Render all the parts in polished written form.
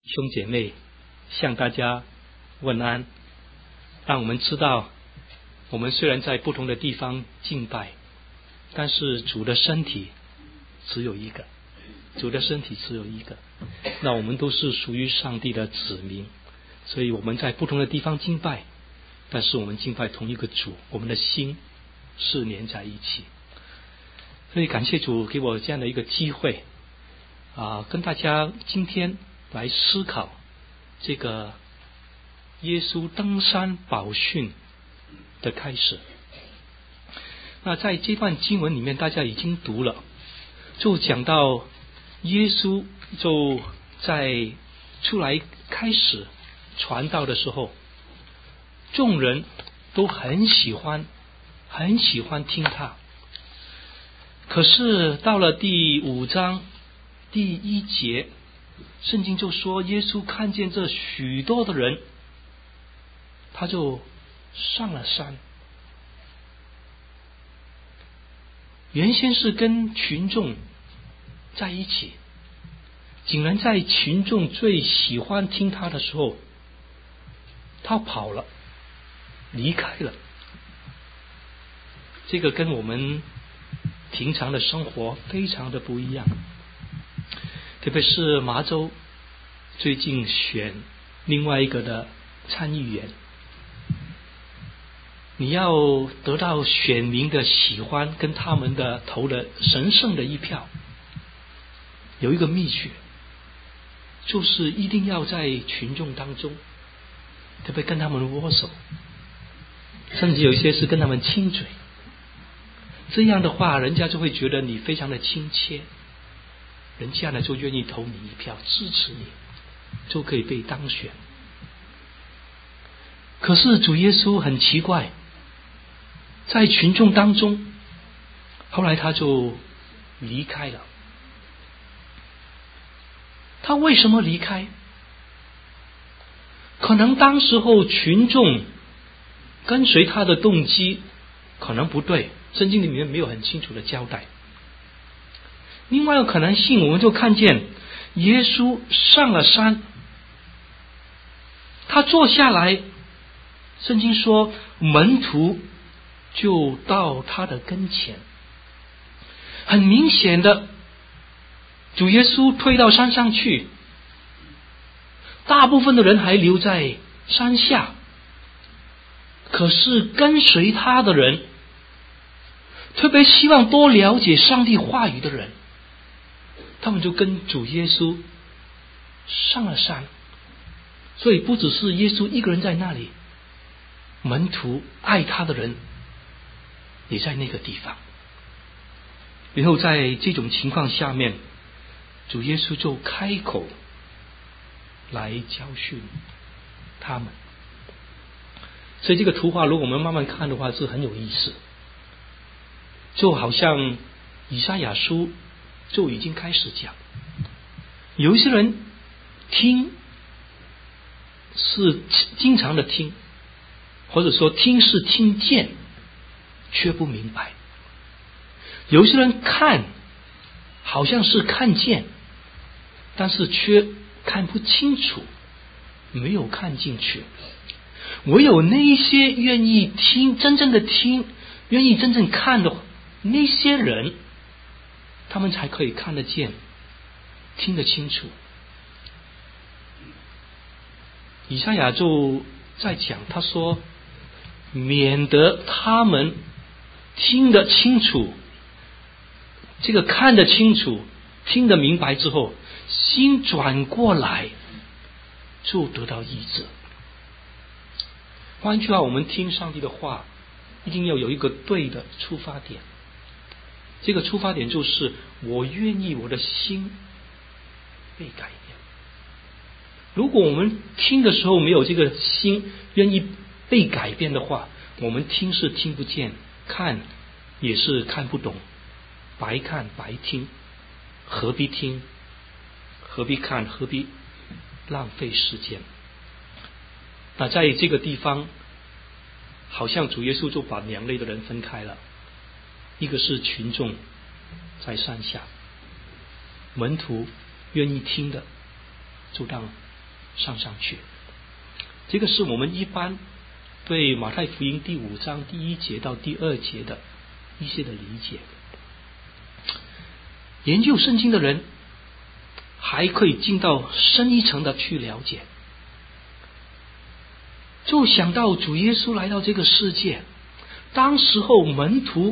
兄姐妹向大家问安，让我们知道，我们虽然在不同的地方敬拜，但是主的身体只有一个，主的身体只有一个。那我们都是属于上帝的子民，所以我们在不同的地方敬拜，但是我们敬拜同一个主，我们的心是连在一起。所以感谢主给我这样的一个机会跟大家今天来思考这个耶稣登山宝训的开始。那在这段经文里面大家已经读了，就讲到耶稣就在出来开始传道的时候，众人都很喜欢听他。可是到了第5章第1节，圣经就说耶稣看见这许多的人，他就上了山。原先是跟群众在一起，竟然在群众最喜欢听他的时候，他跑了，离开了。这个跟我们平常的生活非常的不一样。特别是麻州最近选另外一个的参议员，你要得到选民的喜欢跟他们的投的神圣的一票，有一个秘诀，就是一定要在群众当中，特别跟他们握手，甚至有一些是跟他们亲嘴，这样的话人家就会觉得你非常的亲切，人家呢就愿意投你一票，支持你，就可以被当选。可是主耶稣很奇怪，在群众当中，后来他就离开了。他为什么离开？可能当时候群众跟随他的动机可能不对，圣经里面没有很清楚的交代。另外一个可能性，我们就看见耶稣上了山，他坐下来，圣经说门徒就到他的跟前。很明显的，主耶稣退到山上去，大部分的人还留在山下，可是跟随他的人，特别希望多了解上帝话语的人，他们就跟主耶稣上了山。所以不只是耶稣一个人在那里，门徒爱他的人也在那个地方。然后在这种情况下面，主耶稣就开口来教训他们。所以这个图画如果我们慢慢看的话是很有意思，就好像以赛亚书就已经开始讲，有一些人听是经常的听，或者说听是听见却不明白，有些人看好像是看见，但是却看不清楚，没有看进去。唯有那一些愿意听，真正的听，愿意真正看的那些人，他们才可以看得见，听得清楚。以赛亚就在讲，他说免得他们听得清楚，这个看得清楚，听得明白之后，心转过来就得到医治。换句话，我们听上帝的话一定要有一个对的出发点，这个出发点就是我愿意我的心被改变。如果我们听的时候没有这个心愿意被改变的话，我们听是听不见，看也是看不懂，白看白听，何必听，何必看，何必浪费时间。那在这个地方，好像主耶稣就把两类的人分开了，一个是群众在山下，门徒愿意听的就让上去。这个是我们一般对马太福音第5章第1节到第2节的一些的理解。研究圣经的人还可以进到深一层的去了解，就想到主耶稣来到这个世界，当时候门徒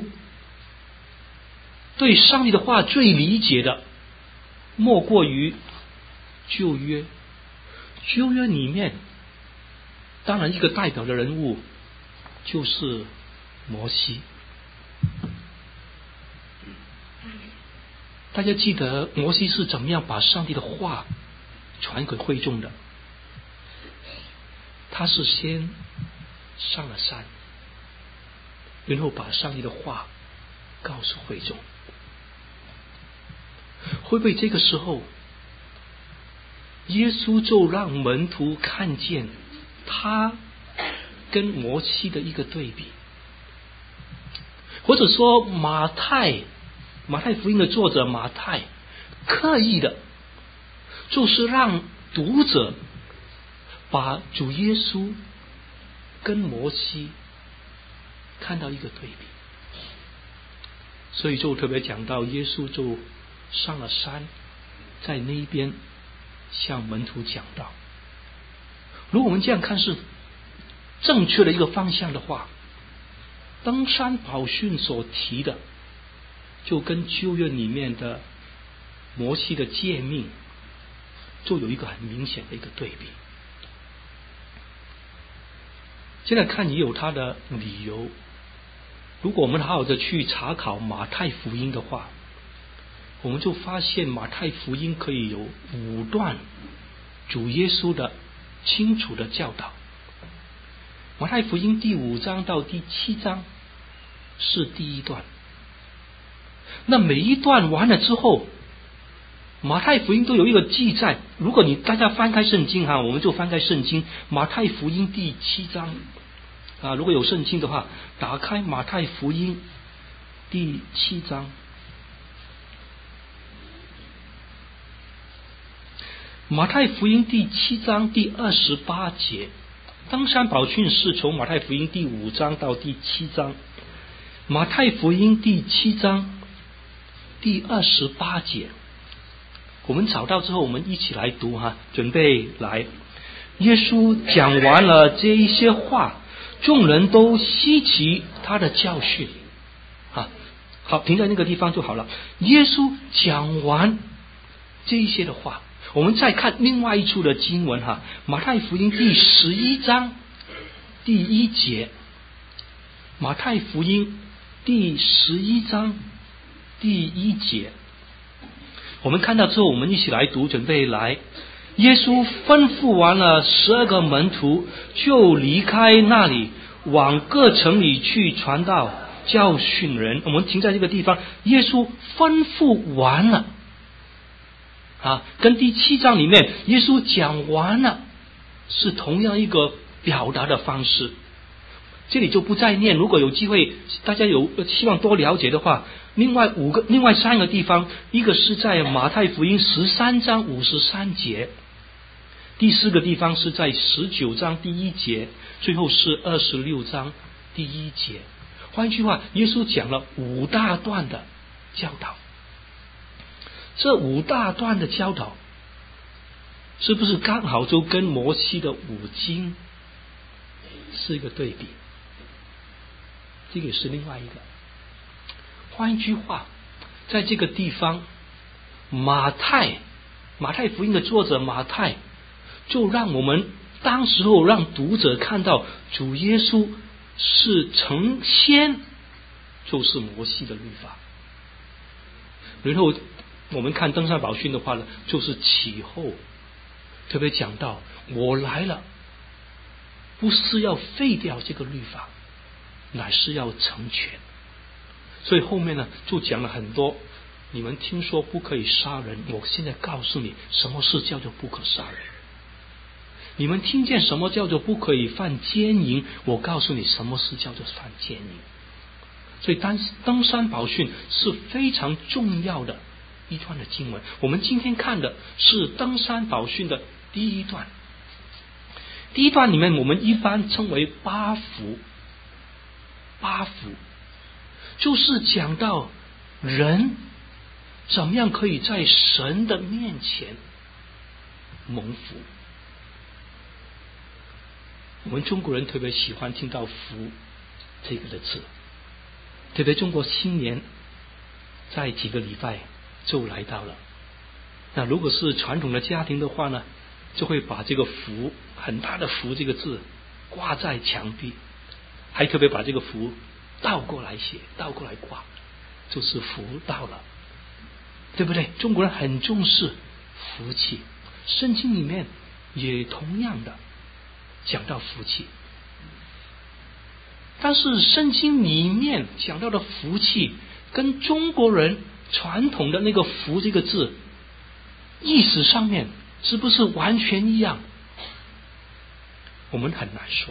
对上帝的话最理解的莫过于旧约。旧约里面当然一个代表的人物就是摩西。大家记得摩西是怎么样把上帝的话传给会众的？他是先上了山，然后把上帝的话告诉会众。会不会这个时候耶稣就让门徒看见他跟摩西的一个对比？或者说马太福音的作者马太刻意的就是让读者把主耶稣跟摩西看到一个对比，所以就特别讲到耶稣就上了山，在那一边向门徒讲道。如果我们这样看是正确的一个方向的话，登山宝训所提的就跟旧约里面的摩西的诫命就有一个很明显的一个对比。现在看也有他的理由。如果我们好好的去查考马太福音的话，我们就发现马太福音可以有5段主耶稣的清楚的教导。马太福音第5章到第7章是第1段，那每一段完了之后，马太福音都有一个记载。如果大家翻开圣经我们就翻开圣经马太福音第7章如果有圣经的话，打开马太福音第7章。马太福音第7章第28节，登山宝训是从马太福音第5章到第7章。马太福音第7章第28节，我们找到之后我们一起来读准备来。耶稣讲完了这一些话，众人都稀奇他的教训好，停在那个地方就好了。耶稣讲完这一些的话，我们再看另外一处的经文马太福音第11章第1节。马太福音第11章第1节，我们看到之后我们一起来读，准备来。耶稣吩咐完了12个门徒，就离开那里，往各城里去传道，教训人。我们停在这个地方，耶稣吩咐完了跟第7章里面耶稣讲完了是同样一个表达的方式。这里就不再念，如果有机会大家有希望多了解的话，另外3个地方，一个是在马太福音13章53节，第4个地方是在19章第1节，最后是26章第1节。换句话，耶稣讲了5大段的教导。这5大段的教导是不是刚好就跟摩西的5经是一个对比？这个也是另外一个。换一句话，在这个地方马太福音的作者马太就让我们当时候让读者看到主耶稣是承先就是摩西的律法，然后我们看登山宝训的话呢，就是其后特别讲到我来了不是要废掉这个律法，乃是要成全。所以后面呢就讲了很多，你们听说不可以杀人，我现在告诉你什么是叫做不可杀人。你们听见什么叫做不可以犯奸淫，我告诉你什么是叫做犯奸淫。所以登山宝训是非常重要的一段的经文。我们今天看的是登山宝训的第1段， 第一段里面我们一般称为八福，八福就是讲到人怎么样可以在神的面前蒙福。我们中国人特别喜欢听到福这个的字，特别中国新年在几个礼拜就来到了。那如果是传统的家庭的话呢，就会把这个福，很大的福这个字挂在墙壁，还特别把这个福倒过来写，倒过来挂，就是福到了，对不对？中国人很重视福气，圣经里面也同样的讲到福气，但是圣经里面讲到的福气跟中国人传统的那个福这个字意思上面是不是完全一样？我们很难说。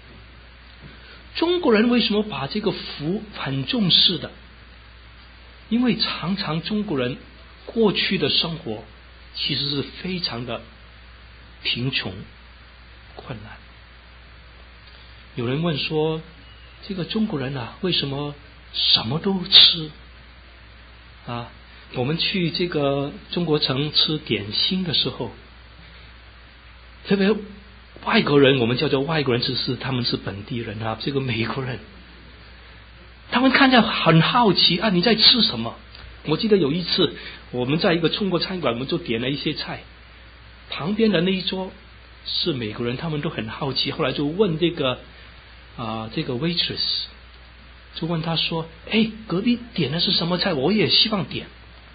中国人为什么把这个福很重视的？因为常常中国人过去的生活其实是非常的贫穷困难。有人问说，这个中国人啊，为什么什么都吃啊？我们去这个中国城吃点心的时候，特别外国人，我们叫做外国人，只是他们是本地人啊，这个美国人，他们看着很好奇啊，你在吃什么？我记得有一次我们在一个中国餐馆，我们就点了一些菜，旁边的那一桌是美国人，他们都很好奇，后来就问这个waitress， 就问他说，隔壁点的是什么菜，我也希望点。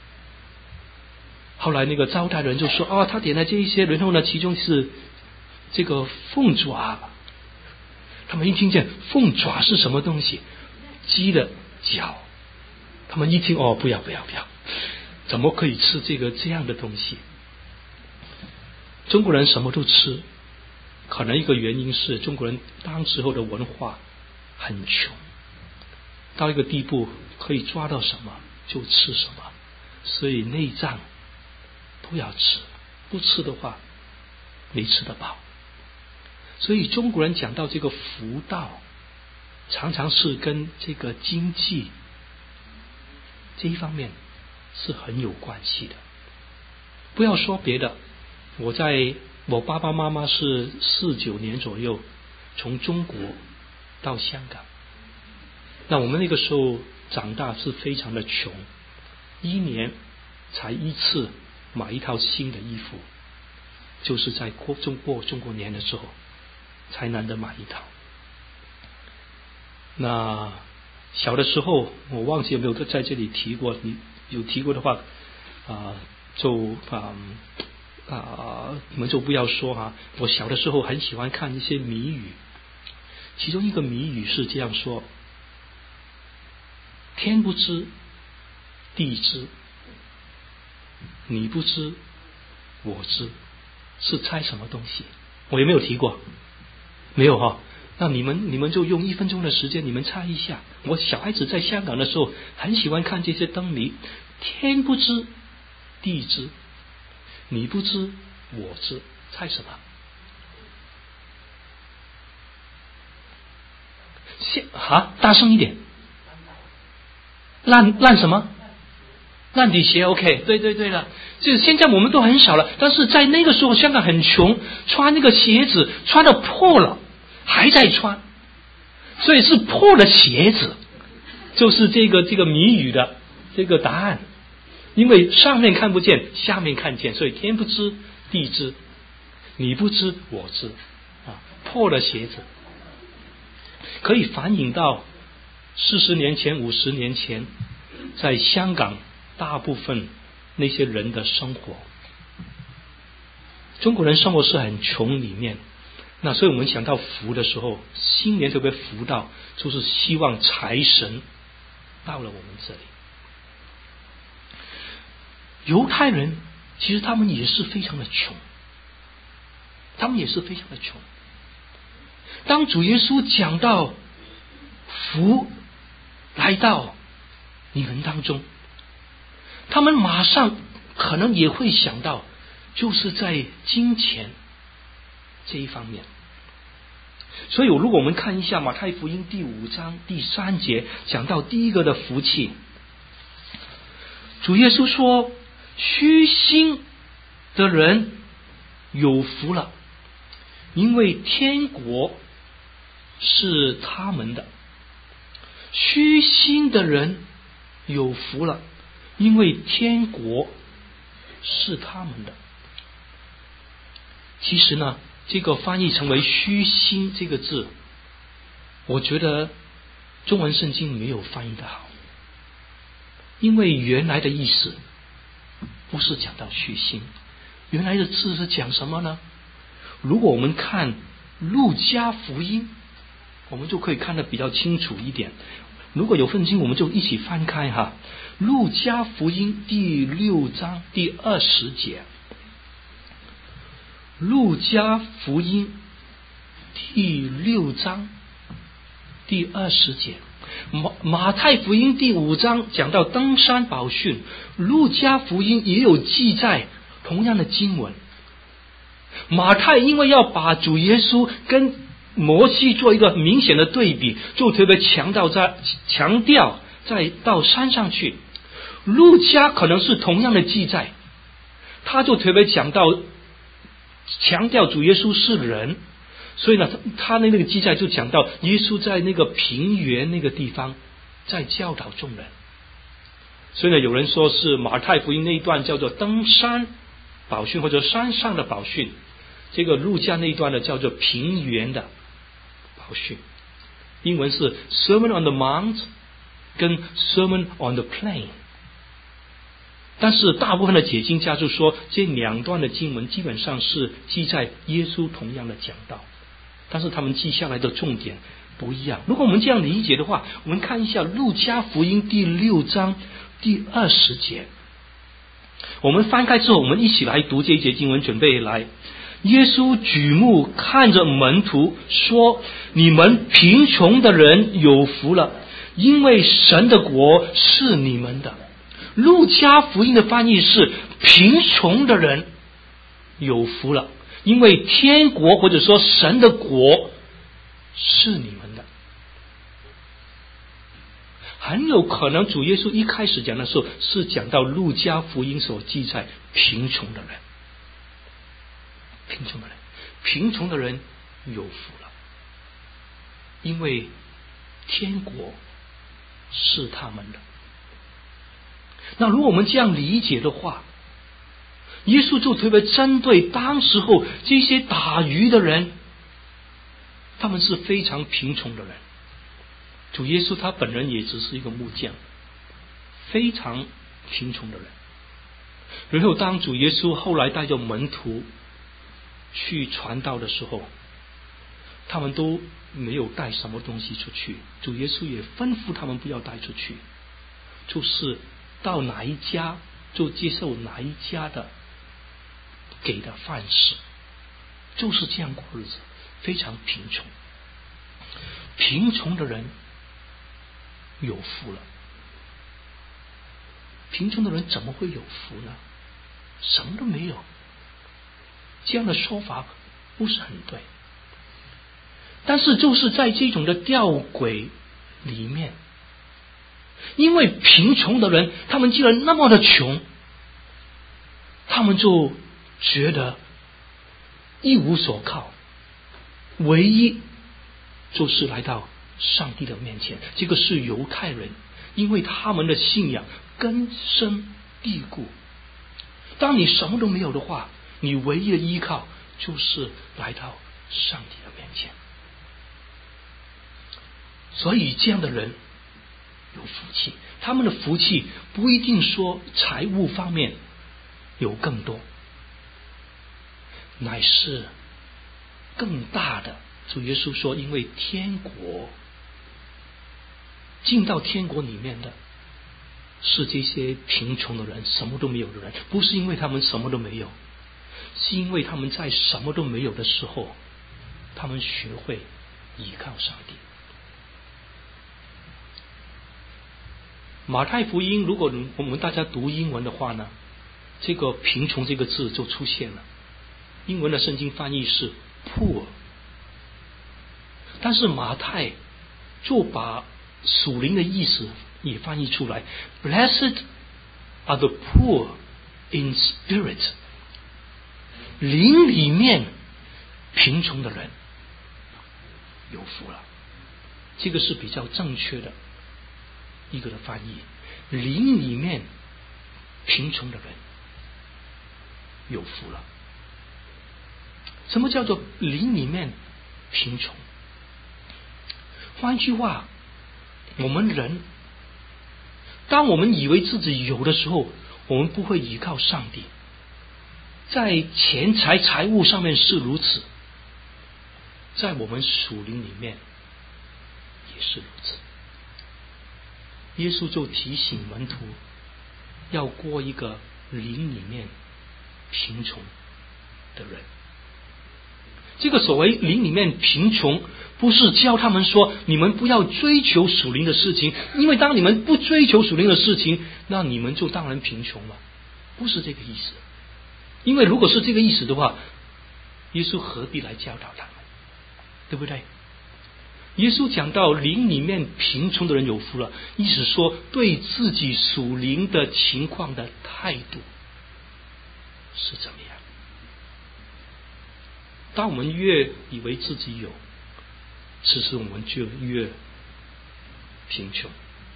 后来那个招待人就说，他点了这一些，然后呢其中是这个凤爪。他们一听见凤爪是什么东西，鸡的脚，他们一听，不要，怎么可以吃这样的东西？中国人什么都吃，可能一个原因是中国人当时候的文化很穷，到一个地步可以抓到什么就吃什么，所以内脏都要吃，不吃的话没吃得饱。所以中国人讲到这个福道，常常是跟这个经济这一方面是很有关系的。不要说别的，我爸爸妈妈是49年左右从中国到香港，那我们那个时候长大是非常的穷，一年才一次买一套新的衣服，就是在过中国年的时候才难得买一套。那小的时候我忘记有没有在这里提过，你有提过的话你们就不要说哈。我小的时候很喜欢看一些谜语，其中一个谜语是这样说：天不知地知，你不知我知，是猜什么东西？我有没有提过？没有哈。那你们就用1分钟的时间，你们猜一下。我小孩子在香港的时候很喜欢看这些灯谜，天不知地知，你不知我知，猜什么？大声一点。烂什么？烂底鞋。 OK， 对了，就现在我们都很少了，但是在那个时候香港很穷，穿那个鞋子穿的破了还在穿，所以是破的鞋子就是这个谜语的这个答案。因为上面看不见下面看见，所以天不知地知，你不知我知破了鞋子可以反映到40年前50年前在香港大部分那些人的生活。中国人生活是很穷里面，那所以我们想到福的时候，新年特别福到，就是希望财神到了我们这里。犹太人其实他们也是非常的穷，当主耶稣讲到福来到你们当中，他们马上可能也会想到，就是在金钱这一方面。 所以如果我们看一下马太福音第5章第3节，讲到第一个的福气，主耶稣说，虚心的人有福了，因为天国是他们的。虚心的人有福了，因为天国是他们的。其实呢，这个翻译成为虚心这个字，我觉得中文圣经没有翻译的好，因为原来的意思不是讲到虚心，原来的字是讲什么呢？如果我们看路加福音，我们就可以看得比较清楚一点。如果有圣经，我们就一起翻开哈，路加福音第6章第20节。路加福音第6章第20节。马太福音第5章讲到登山宝训，路加福音也有记载同样的经文。马太因为要把主耶稣跟摩西做一个明显的对比，就特别强调再到山上去。路加可能是同样的记载，他就特别强调主耶稣是人，所以呢，他那个记载就讲到耶稣在那个平原那个地方在教导众人。所以呢，有人说是马太福音那一段叫做登山宝训或者山上的宝训，这个路加那一段呢叫做平原的宝训，英文是 Sermon on the Mount 跟 Sermon on the Plain。但是大部分的解经家就说，这2段的经文基本上是记载耶稣同样的讲道，但是他们记下来的重点不一样。如果我们这样理解的话，我们看一下路加福音第6章第20节。我们翻开之后，我们一起来读这一节经文，准备来。耶稣举目看着门徒说，你们贫穷的人有福了，因为神的国是你们的。路加福音的翻译是贫穷的人有福了，因为天国或者说神的国是你们的。很有可能主耶稣一开始讲的时候是讲到路加福音所记载贫穷的人，贫穷的人有福了，因为天国是他们的。那如果我们这样理解的话，耶稣就特别针对当时候这些打鱼的人，他们是非常贫穷的人。主耶稣他本人也只是一个木匠，非常贫穷的人。然后当主耶稣后来带着门徒去传道的时候，他们都没有带什么东西出去，主耶稣也吩咐他们不要带出去，就是到哪一家就接受哪一家的给的饭食，就是这样过日子，非常贫穷。贫穷的人有福了。贫穷的人怎么会有福呢？什么都没有，这样的说法不是很对。但是就是在这种的吊诡里面，因为贫穷的人他们既然那么的穷，他们就觉得一无所靠，唯一就是来到上帝的面前。这个是犹太人，因为他们的信仰根深蒂固，当你什么都没有的话，你唯一的依靠就是来到上帝的面前。所以这样的人有福气，他们的福气不一定说财务方面有更多，乃是更大的。主耶稣说，因为天国进到天国里面的是这些贫穷的人，什么都没有的人，不是因为他们什么都没有，是因为他们在什么都没有的时候，他们学会依靠上帝。马太福音，如果我们大家读英文的话呢，这个贫穷这个字就出现了。英文的圣经翻译是 poor， 但是马太就把属灵的意思也翻译出来 ，Blessed are the poor in spirit， 灵里面贫穷的人有福了。这个是比较正确的一个的翻译，灵里面贫穷的人有福了。什么叫做灵里面贫穷？换句话，我们人当我们以为自己有的时候，我们不会依靠上帝，在钱财财物上面是如此，在我们属灵里面也是如此。耶稣就提醒门徒要过一个灵里面贫穷的人。这个所谓灵里面贫穷，不是教他们说你们不要追求属灵的事情，因为当你们不追求属灵的事情，那你们就当然贫穷了，不是这个意思。因为如果是这个意思的话，耶稣何必来教导他们，对不对？耶稣讲到灵里面贫穷的人有福了，意思说对自己属灵的情况的态度是怎么样。当我们越以为自己有，其实我们就越贫穷。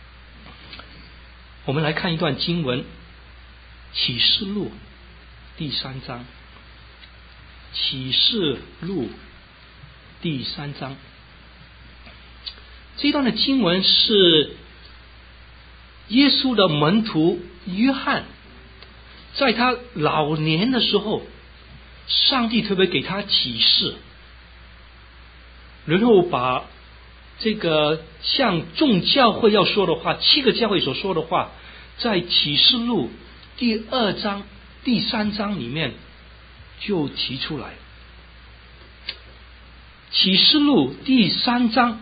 我们来看一段经文，启示录第3章。启示录第3章，这段的经文是耶稣的门徒约翰在他老年的时候，上帝特别给他启示，然后把这个向众教会要说的话，7个教会所说的话，在启示录第2章第3章里面就提出来。启示录第3章，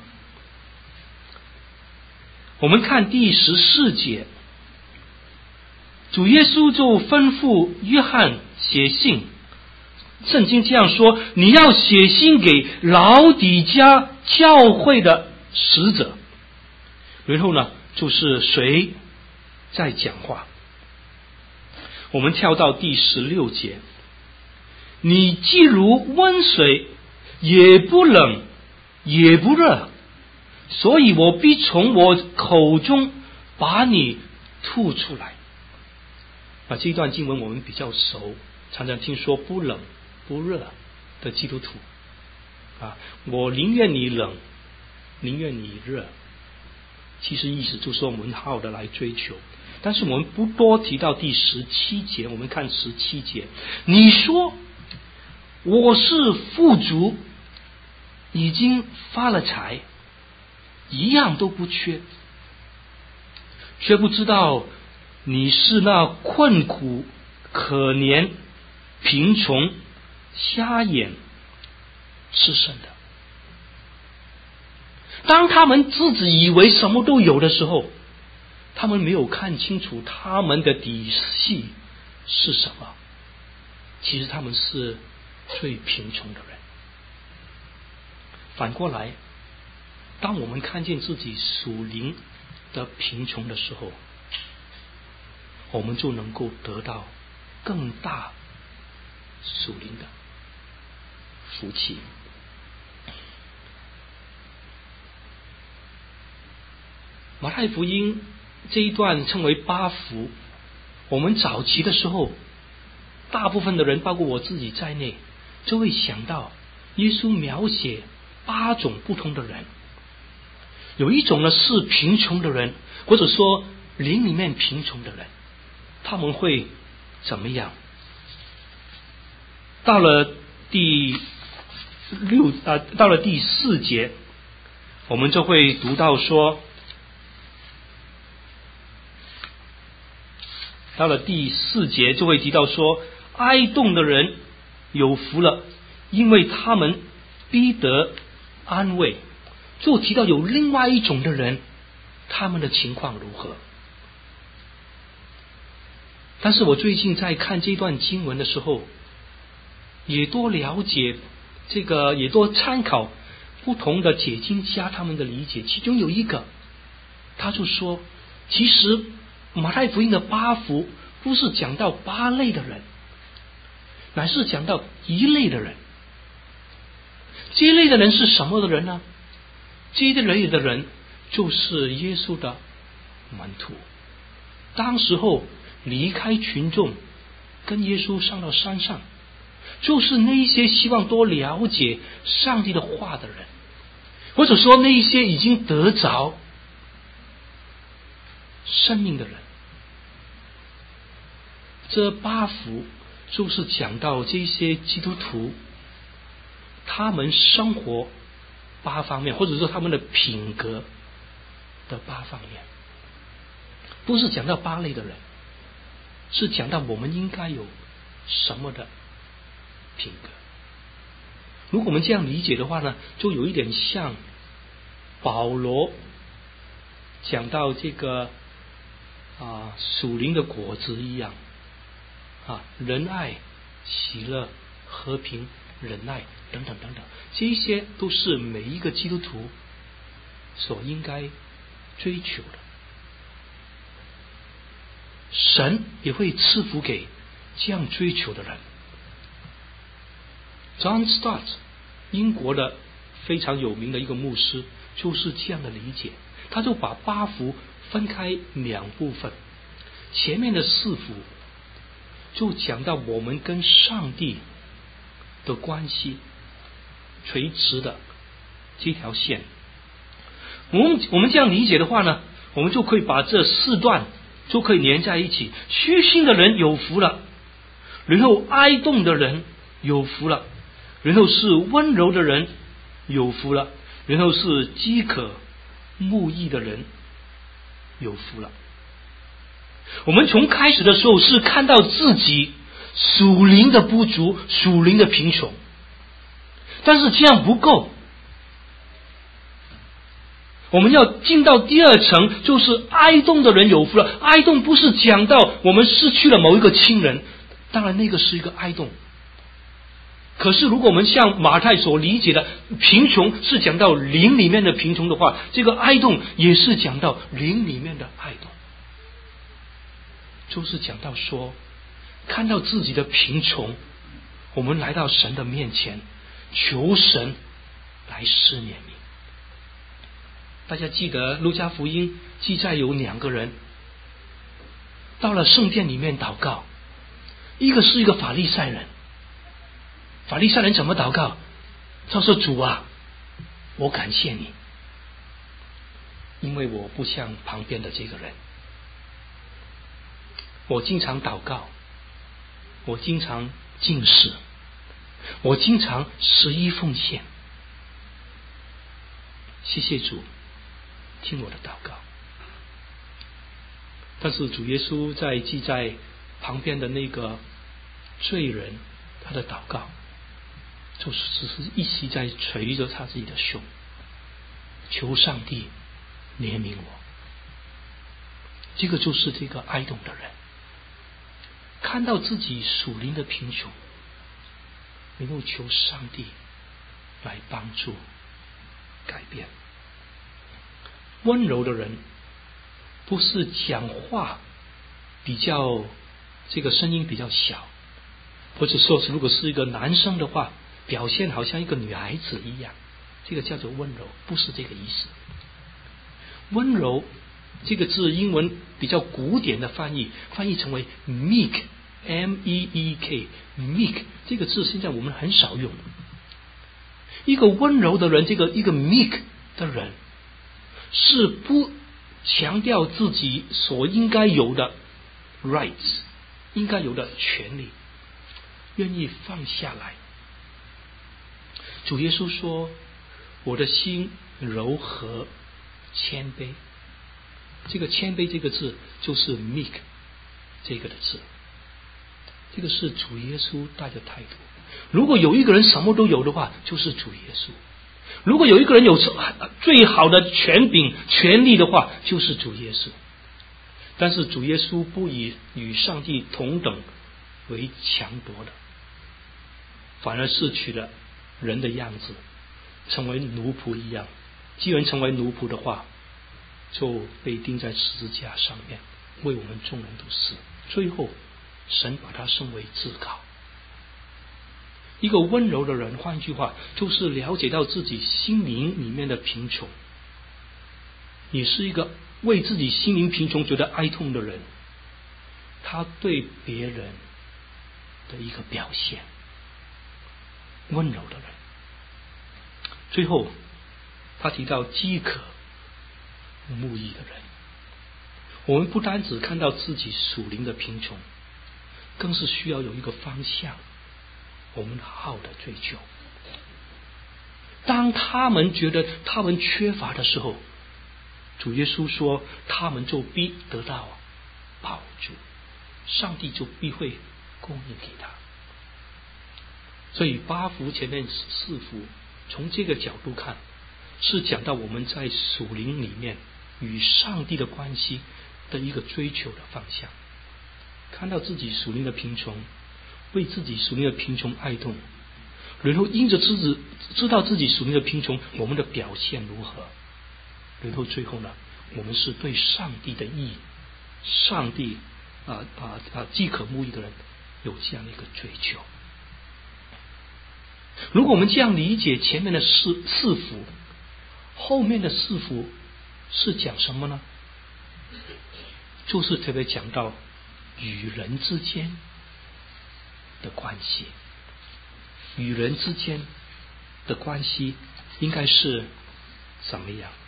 我们看第14节，主耶稣就吩咐约翰写信，圣经这样说，你要写信给老底嘉教会的使者。然后呢，就是谁在讲话。我们跳到第16节，你既如温水，也不冷也不热，所以我必从我口中把你吐出来。这一段经文我们比较熟，常常听说不冷不热的基督徒我宁愿你冷，宁愿你热，其实意思就是说我们好的来追求。但是我们不多提到第17节，我们看17节，你说我是富足，已经发了财，一样都不缺，却不知道你是那困苦可怜贫穷瞎眼吃剩的。当他们自己以为什么都有的时候，他们没有看清楚他们的底细是什么，其实他们是最贫穷的人。反过来，当我们看见自己属灵的贫穷的时候，我们就能够得到更大属灵的福气。马太福音这一段称为8福。我们早期的时候，大部分的人包括我自己在内，就会想到耶稣描写8种不同的人。有一种呢是贫穷的人，或者说灵里面贫穷的人，他们会怎么样？到了第4节，我们就会读到说，到了第4节就会提到说，哀痛的人有福了，因为他们必得安慰。就提到有另外一种的人，他们的情况如何？但是我最近在看这段经文的时候，也多了解这个，也多参考不同的解经家他们的理解，其中有一个他就说，其实马太福音的8福不是讲到8类的人，乃是讲到一类的人。这一类的人是什么的人呢？这一类的人就是耶稣的门徒，当时候离开群众跟耶稣上到山上，就是那一些希望多了解上帝的话的人，或者说那一些已经得着生命的人。这8福就是讲到这些基督徒他们生活8方面，或者说他们的品格的8方面，不是讲到8类的人，是讲到我们应该有什么的品格。如果我们这样理解的话呢，就有一点像保罗讲到这个属灵的果子一样，仁爱、喜乐、和平、忍耐等等等等，这些都是每一个基督徒所应该追求的。神也会赐福给这样追求的人。John Stott 英国的非常有名的一个牧师就是这样的理解，他就把8福分开2部分，前面的4福就讲到我们跟上帝的关系，垂直的这条线。我们这样理解的话呢，我们就可以把这4段就可以连在一起。虚心的人有福了，然后哀动的人有福了，然后是温柔的人有福了，然后是饥渴慕义的人有福了。我们从开始的时候是看到自己属灵的不足，属灵的贫穷，但是这样不够，我们要进到第2层，就是哀动的人有福了。哀动不是讲到我们失去了某一个亲人，当然那个是一个哀动，可是如果我们像马太所理解的贫穷是讲到灵里面的贫穷的话，这个哀动也是讲到灵里面的哀动，就是讲到说看到自己的贫穷，我们来到神的面前，求神来施怜悯。大家记得路加福音记载有2个人到了圣殿里面祷告，一个是一个法利赛人。法利赛人怎么祷告？他说，主啊，我感谢你，因为我不像旁边的这个人，我经常祷告，我经常禁食，我经常11奉献，谢谢主听我的祷告。但是主耶稣在记在旁边的那个罪人，他的祷告就是只是一直在捶着他自己的胸，求上帝怜悯我。这个就是这个哀动的人，看到自己属灵的贫穷，能够求上帝来帮助改变。温柔的人不是讲话比较这个声音比较小，或者说如果是一个男生的话，表现好像一个女孩子一样，这个叫做温柔，不是这个意思。温柔这个字英文比较古典的翻译成为 meek， M-E-E-K， meek 这个字现在我们很少用。一个温柔的人，一个 meek 的人是不强调自己所应该有的 rights， 应该有的权利，愿意放下来。主耶稣说，我的心柔和谦卑，这个谦卑这个字就是 meek 这个的字，这个是主耶稣带的态度。如果有一个人什么都有的话，就是主耶稣；如果有一个人有最好的权柄权力的话，就是主耶稣。但是主耶稣不以与上帝同等为强夺的，反而是取了人的样子， 成为奴仆一样。既然成为奴仆的话，就被钉在十字架上面，为我们众人都死。最后神把他升为至高。一个温柔的人，换句话就是了解到自己心灵里面的贫穷。你是一个为自己心灵贫穷觉得哀痛的人，他对别人的一个表现，温柔的人。最后他提到饥渴慕义的人。我们不单只看到自己属灵的贫穷，更是需要有一个方向，我们好的追求。当他们觉得他们缺乏的时候，主耶稣说他们就必得到饱足，上帝就必会供应给他。所以八福前面四福，从这个角度看，是讲到我们在属灵里面与上帝的关系的一个追求的方向。看到自己属灵的贫穷，为自己属灵的贫穷哀痛，然后因着知道自己属灵的贫穷，我们的表现如何，然后最后呢，我们是对上帝的义，上帝饥渴慕义的人有这样的一个追求。如果我们这样理解前面的四福，后面的四福是讲什么呢？就是特别讲到与人之间的关系。与人之间的关系应该是怎么样？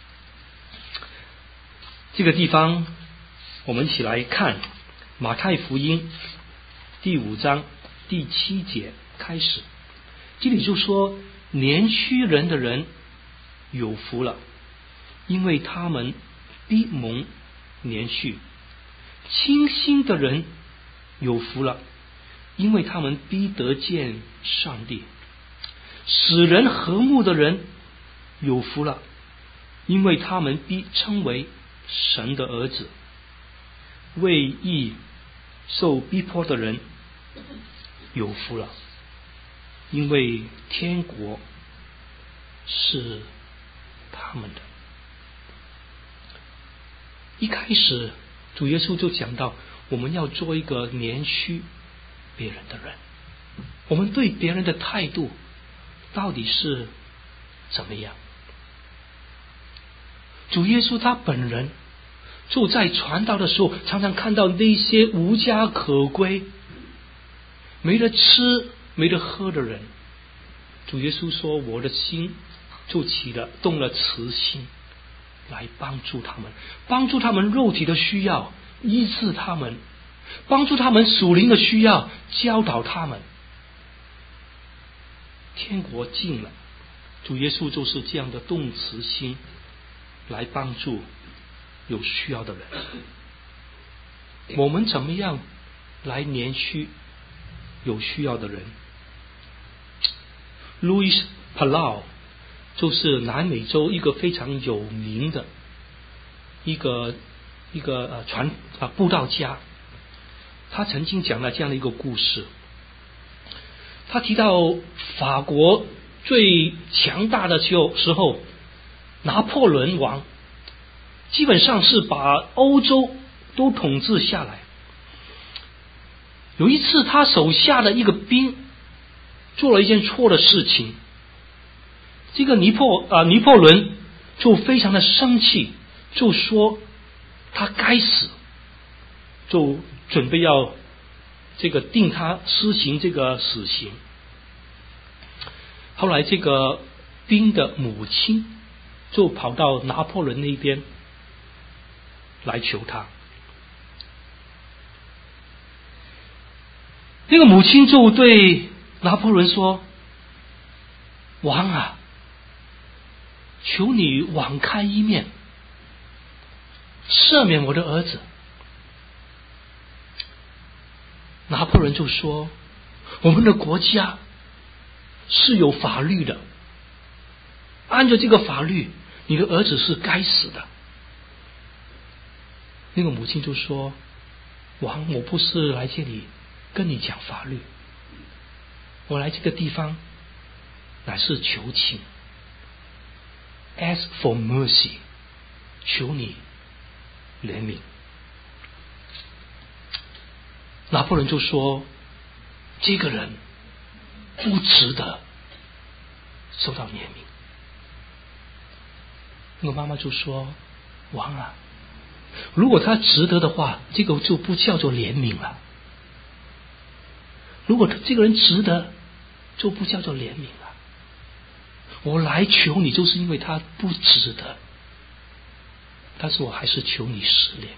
这个地方我们一起来看马太福音第5章第7节开始。这里就说连续人的人有福了，因为他们必蒙连续；清心的人有福了，因为他们必得见上帝；使人和睦的人有福了，因为他们必称为神的儿子；为义受逼迫的人有福了，因为天国是他们的。一开始主耶稣就讲到，我们要做一个连续别人的人，我们对别人的态度到底是怎么样？主耶稣他本人就在传道的时候，常常看到那些无家可归、没得吃没得喝的人，主耶稣说我的心就动了慈心，来帮助他们，帮助他们肉体的需要，医治他们，帮助他们属灵的需要，教导他们。天国近了，主耶稣就是这样的动慈心来帮助有需要的人。我们怎么样来连续有需要的人？Luis Palau 就是南美洲一个非常有名的一个布道家，他曾经讲了这样的一个故事。他提到法国最强大的时候，拿破仑王基本上是把欧洲都统治下来。有一次他手下的一个兵做了一件错的事情，这个拿破仑就非常的生气，就说他该死，就准备要定他施行这个死刑。后来这个兵的母亲就跑到拿破仑那边来求他，那个母亲就对拿破仑说：王啊，求你网开一面，赦免我的儿子。拿破仑就说：我们的国家是有法律的，按照这个法律，你的儿子是该死的。那个母亲就说：王，我不是来这里跟你讲法律，我来这个地方乃是求情， ask for mercy， 求你怜悯。拿破仑就说，这个人不值得受到怜悯。那个妈妈就说，王啊，如果他值得的话，这个就不叫做怜悯了。如果这个人值得，就不叫做怜悯了。我来求你，就是因为他不值得，但是我还是求你施怜悯。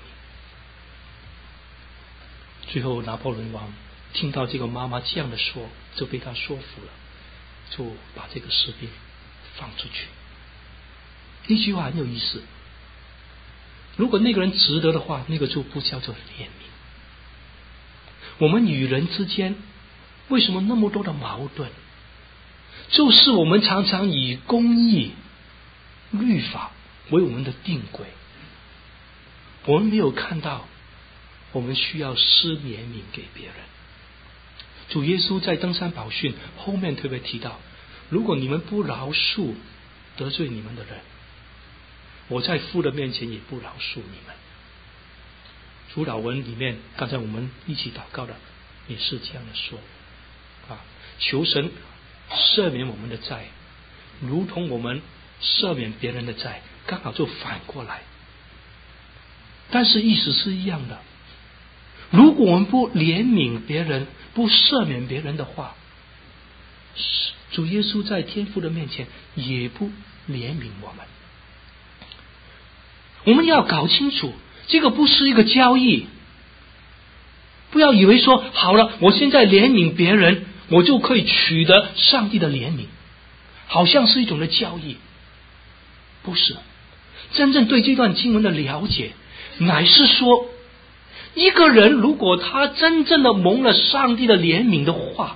最后拿破仑王听到这个妈妈这样的说，就被他说服了，就把这个士兵放出去。那句话很有意思，如果那个人值得的话，那个就不叫做怜悯。我们与人之间为什么那么多的矛盾？就是我们常常以公义、律法为我们的定规，我们没有看到我们需要施怜悯给别人。主耶稣在登山宝训后面特别提到，如果你们不饶恕得罪你们的人，我在父的面前也不饶恕你们。主祷文里面刚才我们一起祷告的也是这样的说求神赦免我们的债，如同我们赦免别人的债，刚好就反过来，但是意思是一样的。如果我们不怜悯别人，不赦免别人的话，主耶稣在天父的面前也不怜悯我们。我们要搞清楚，这个不是一个交易。不要以为说好了，我现在怜悯别人，我就可以取得上帝的怜悯，好像是一种的交易。不是，真正对这段经文的了解，乃是说，一个人如果他真正的蒙了上帝的怜悯的话，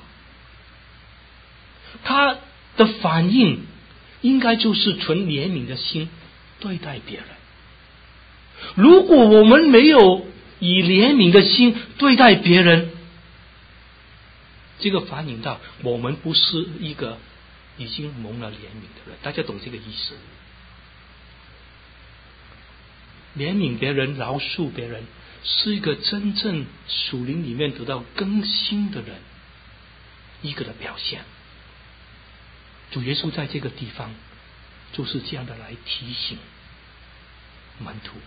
他的反应应该就是纯怜悯的心对待别人。如果我们没有以怜悯的心对待别人，这个反映到我们不是一个已经蒙了怜悯的人。大家懂这个意思？怜悯别人、饶恕别人，是一个真正属灵里面得到更新的人一个的表现。主耶稣在这个地方就是这样的来提醒门徒。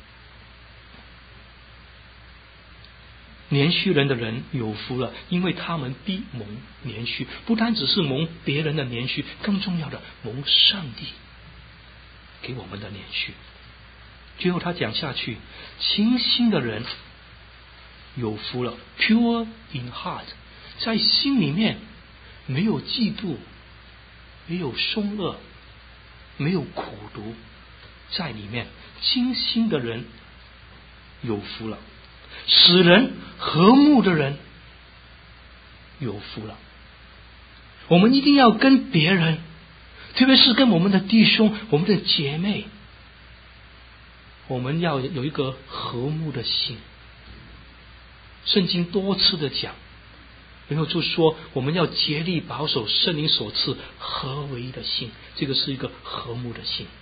怜恤人的人有福了，因为他们必蒙怜恤。不单只是蒙别人的怜恤，更重要的蒙上帝给我们的怜恤。最后他讲下去，清心的人有福了 ，pure in heart， 在心里面没有嫉妒，没有凶恶，没有苦毒在里面，清心的人有福了。使人和睦的人有福了。我们一定要跟别人，特别是跟我们的弟兄、我们的姐妹，我们要有一个和睦的心。圣经多次的讲，然后就说我们要竭力保守圣灵所赐合为一的心，这个是一个和睦的心。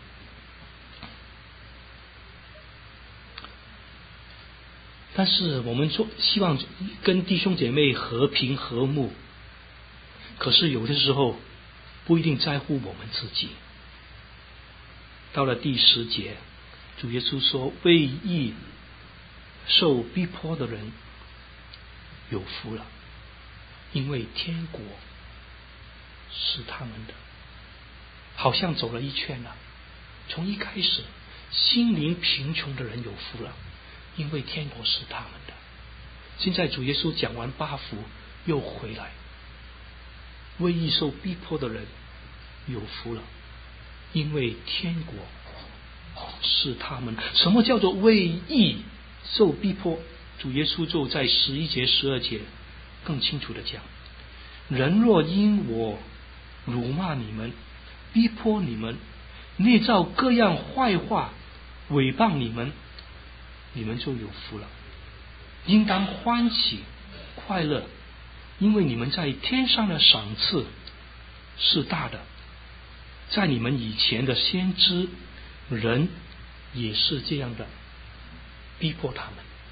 但是我们希望跟弟兄姐妹和平和睦，可是有的时候不一定在乎我们自己。到了第10节，主耶稣说，为义受逼迫的人有福了，因为天国是他们的。好像走了一圈了，从一开始心灵贫穷的人有福了，因为天国是他们的。现在主耶稣讲完8福又回来，为义受逼迫的人有福了，因为天国是他们的。什么叫做为义受逼迫？主耶稣就在11节12节更清楚的讲，人若因我辱骂你们，逼迫你们，捏造各样坏话诽谤你们，你们就有福了，应当欢喜快乐，因为你们在天上的赏赐是大的。在你们以前的先知人也是这样的逼迫他们。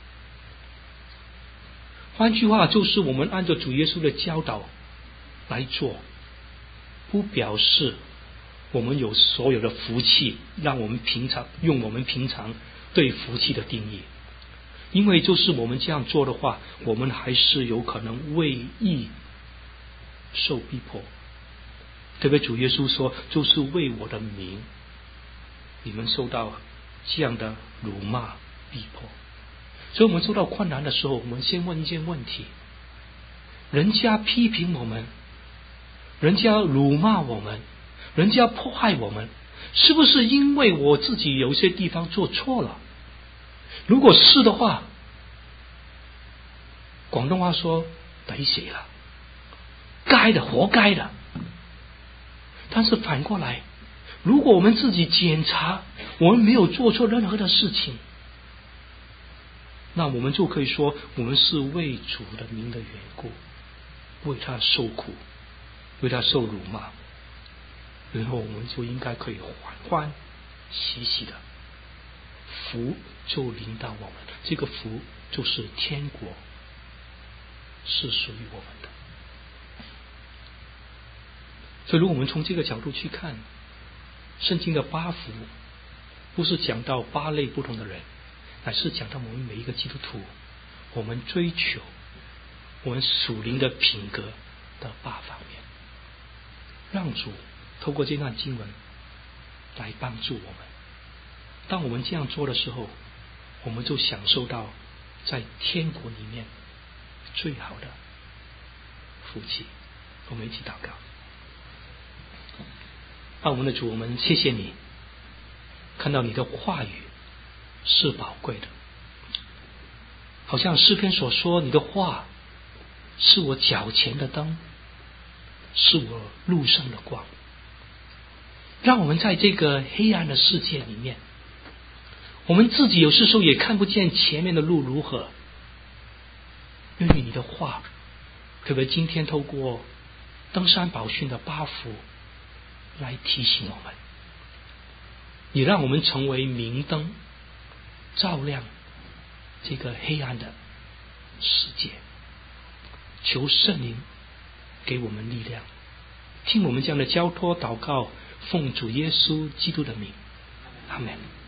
换句话就是我们按照主耶稣的教导来做，不表示我们有所有的福气，让我们平常用我们平常对福气的定义。因为就是我们这样做的话，我们还是有可能为义受逼迫。特别主耶稣说，就是为我的名，你们受到这样的辱骂逼迫。所以我们受到困难的时候，我们先问一件问题：人家批评我们，人家辱骂我们，人家迫害我们，是不是因为我自己有些地方做错了？如果是的话，广东话说抵死了，该的，活该的。但是反过来，如果我们自己检查我们没有做错任何的事情，那我们就可以说我们是为主的名的缘故，为他受苦，为他受辱骂，然后我们就应该可以欢欢喜喜的，福就临到我们。这个福就是天国是属于我们的。所以如果我们从这个角度去看，圣经的八福不是讲到八类不同的人，乃是讲到我们每一个基督徒，我们追求我们属灵的品格的八方面，让主透过这段经文来帮助我们。当我们这样做的时候，我们就享受到在天国里面最好的福气。我们一起祷告。我们的主，我们谢谢你，看到你的话语是宝贵的，好像诗篇所说，你的话是我脚前的灯，是我路上的光。让我们在这个黑暗的世界里面，我们自己有时候也看不见前面的路如何，因为你的话，特别今天透过登山宝训的八福来提醒我们，你让我们成为明灯，照亮这个黑暗的世界。求圣灵给我们力量，听我们这样的交托祷告，奉主耶稣基督的名，阿们。